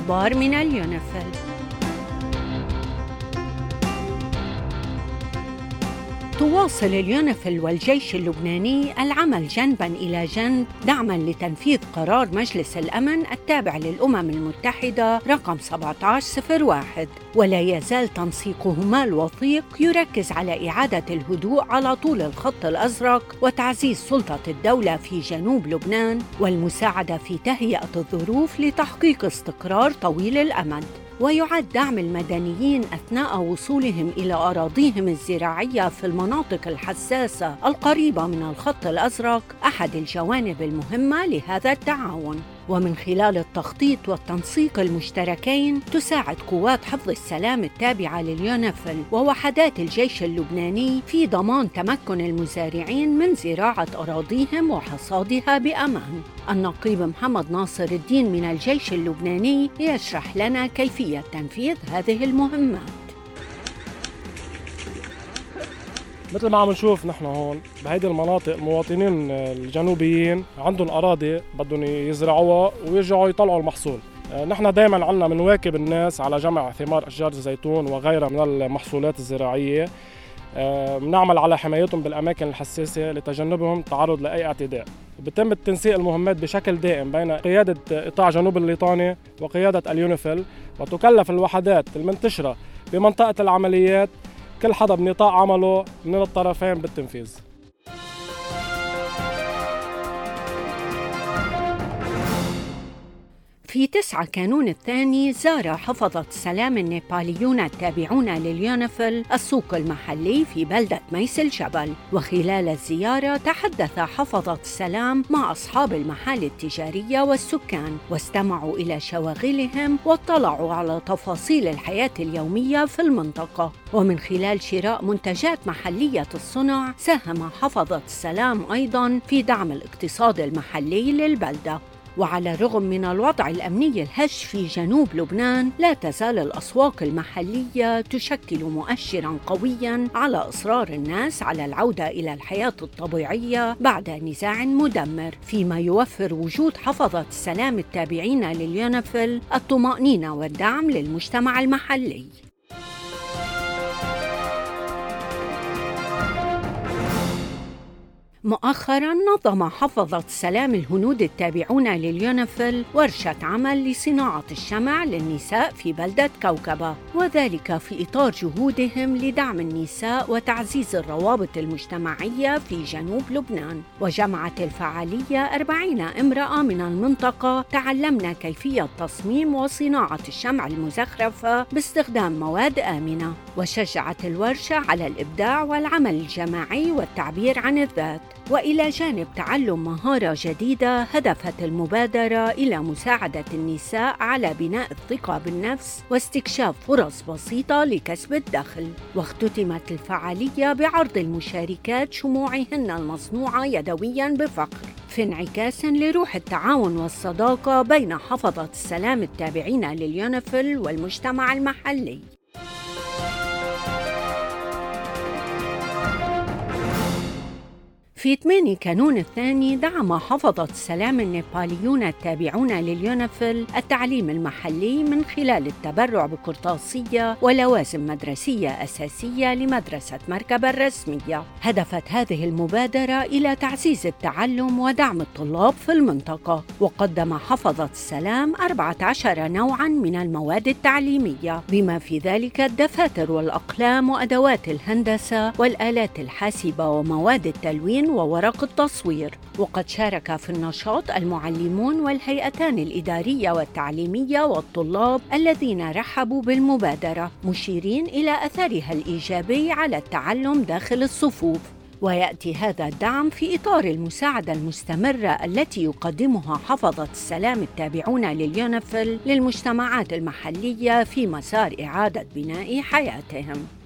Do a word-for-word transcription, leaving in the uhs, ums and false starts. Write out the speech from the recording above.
الأخبار من اليونيفيل. تواصل اليونيفيل والجيش اللبناني العمل جنباً إلى جنب دعماً لتنفيذ قرار مجلس الأمن التابع للأمم المتحدة رقم سبعة عشر صفر واحد، ولا يزال تنسيقهما الوثيق يركز على إعادة الهدوء على طول الخط الأزرق وتعزيز سلطة الدولة في جنوب لبنان والمساعدة في تهيئة الظروف لتحقيق استقرار طويل الأمد. ويعد دعم المدنيين أثناء وصولهم إلى أراضيهم الزراعية في المناطق الحساسة القريبة من الخط الأزرق أحد الجوانب المهمة لهذا التعاون. ومن خلال التخطيط والتنسيق المشتركين تساعد قوات حفظ السلام التابعة لليونيفيل ووحدات الجيش اللبناني في ضمان تمكن المزارعين من زراعة أراضيهم وحصادها بأمان. النقيب محمد ناصر الدين من الجيش اللبناني يشرح لنا كيفية تنفيذ هذه المهمات. مثل ما عم نشوف نحن هون بهيدي المناطق المواطنين الجنوبيين عندهم أراضي بدهم يزرعوها ويرجعوا يطلعوا المحصول. نحن دائما عنا منواكب الناس على جمع ثمار أشجار الزيتون وغيرها من المحصولات الزراعية، بنعمل على حمايتهم بالأماكن الحساسة لتجنبهم التعرض لأي اعتداء. بتم التنسيق المهمات بشكل دائم بين قيادة قطاع جنوب الليطاني وقيادة اليونيفيل، وتكلف الوحدات المنتشرة بمنطقة العمليات كل حدا بنطاق عمله من الطرفين بالتنفيذ. في تسعة كانون الثاني زار حفظة السلام النيباليون التابعون لليونيفيل السوق المحلي في بلدة ميس الجبل، وخلال الزيارة تحدث حفظة السلام مع أصحاب المحال التجارية والسكان واستمعوا إلى شواغلهم واطلعوا على تفاصيل الحياة اليومية في المنطقة. ومن خلال شراء منتجات محلية الصنع ساهم حفظة السلام أيضاً في دعم الاقتصاد المحلي للبلدة. وعلى الرغم من الوضع الأمني الهش في جنوب لبنان لا تزال الأسواق المحلية تشكل مؤشراً قوياً على إصرار الناس على العودة إلى الحياة الطبيعية بعد نزاع مدمر، فيما يوفر وجود حفظة السلام التابعين لليونيفيل الطمأنينة والدعم للمجتمع المحلي. مؤخراً نظم حفظة السلام الهنود التابعون لليونيفيل ورشة عمل لصناعة الشمع للنساء في بلدة كوكبة، وذلك في إطار جهودهم لدعم النساء وتعزيز الروابط المجتمعية في جنوب لبنان. وجمعت الفعالية أربعين امرأة من المنطقة تعلمنا كيفية تصميم وصناعة الشمع المزخرفة باستخدام مواد آمنة، وشجعت الورشة على الإبداع والعمل الجماعي والتعبير عن الذات. وإلى جانب تعلم مهارة جديدة هدفت المبادرة إلى مساعدة النساء على بناء الثقة بالنفس واستكشاف فرص بسيطة لكسب الدخل. واختتمت الفعالية بعرض المشاركات شموعهن المصنوعة يدوياً بفخر، في انعكاس لروح التعاون والصداقة بين حفظة السلام التابعين لليونيفيل والمجتمع المحلي. في ثمانية كانون الثاني دعم حفظة السلام النيباليون التابعون لليونيفيل التعليم المحلي من خلال التبرع بقرطاسية ولوازم مدرسية أساسية لمدرسة مركبة الرسمية. هدفت هذه المبادرة إلى تعزيز التعلم ودعم الطلاب في المنطقة، وقدم حفظة السلام أربعة عشر نوعاً من المواد التعليمية بما في ذلك الدفاتر والأقلام وأدوات الهندسة والآلات الحاسبة ومواد التلوين وورق التصوير. وقد شارك في النشاط المعلمون والهيئتان الإدارية والتعليمية والطلاب الذين رحبوا بالمبادرة، مشيرين إلى أثرها الإيجابي على التعلم داخل الصفوف. ويأتي هذا الدعم في إطار المساعدة المستمرة التي يقدمها حفظة السلام التابعون لليونيفيل للمجتمعات المحلية في مسار إعادة بناء حياتهم.